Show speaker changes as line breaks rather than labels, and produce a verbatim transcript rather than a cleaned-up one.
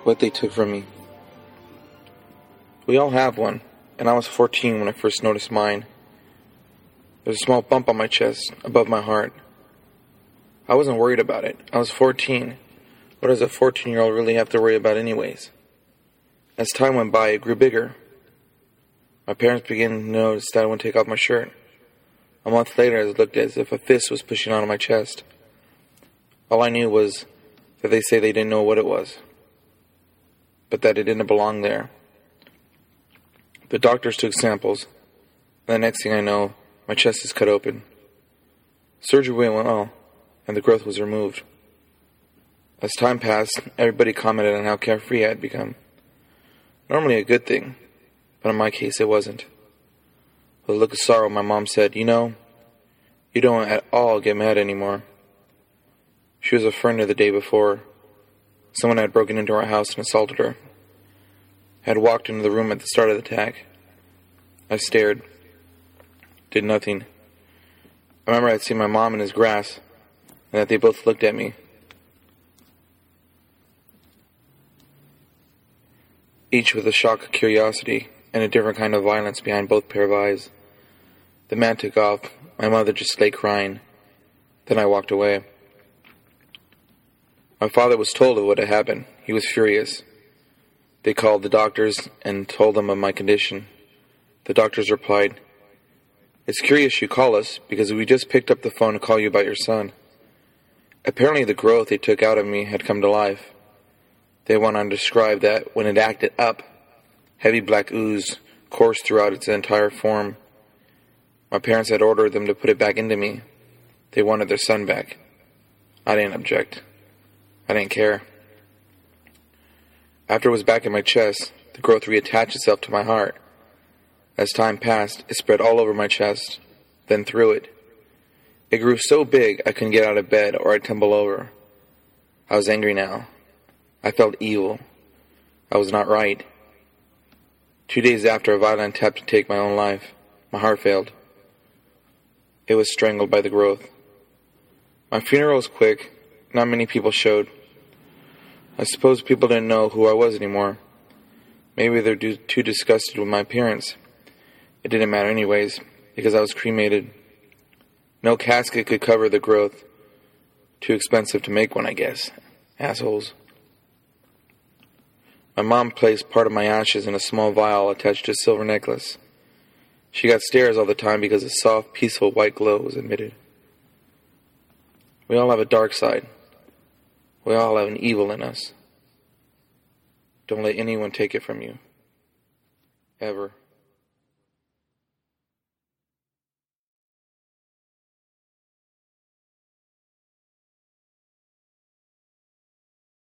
what they took from me. We all have one, and I was fourteen when I first noticed mine. There's a small bump on my chest, above my heart. I wasn't worried about it. I was fourteen. What does a fourteen-year-old really have to worry about anyways? As time went by, it grew bigger. My parents began to notice that I wouldn't take off my shirt. A month later, it looked as if a fist was pushing out of my chest. All I knew was that they say they didn't know what it was, but that it didn't belong there. The doctors took samples, and the next thing I know, my chest is cut open. Surgery went well, and the growth was removed. As time passed, everybody commented on how carefree I had become. Normally a good thing, but in my case it wasn't. With a look of sorrow, my mom said, "You know, you don't at all get mad anymore." She was a friend of the day before. Someone had broken into our house and assaulted her. I had walked into the room at the start of the attack. I stared. Did nothing. I remember I had seen my mom in his grass, and that they both looked at me. Each with a shock of curiosity and a different kind of violence behind both pair of eyes. The man took off. My mother just lay crying. Then I walked away. My father was told of what had happened. He was furious. They called the doctors and told them of my condition. The doctors replied, "It's curious you call us, because we just picked up the phone to call you about your son." Apparently the growth they took out of me had come to life. They went on to describe that when it acted up, heavy black ooze coursed throughout its entire form. My parents had ordered them to put it back into me. They wanted their son back. I didn't object. I didn't care. After it was back in my chest, the growth reattached itself to my heart. As time passed, it spread all over my chest, then through it. It grew so big I couldn't get out of bed or I'd tumble over. I was angry now. I felt evil. I was not right. Two days after a violent attempt to take my own life, my heart failed. It was strangled by the growth. My funeral was quick. Not many people showed. I suppose people didn't know who I was anymore. Maybe they're too disgusted with my appearance. It didn't matter anyways, because I was cremated. No casket could cover the growth. Too expensive to make one, I guess. Assholes. My mom placed part of my ashes in a small vial attached to a silver necklace. She got stares all the time because a soft, peaceful white glow was emitted. We all have a dark side. We all have an evil in us. Don't let anyone take it from you. Ever.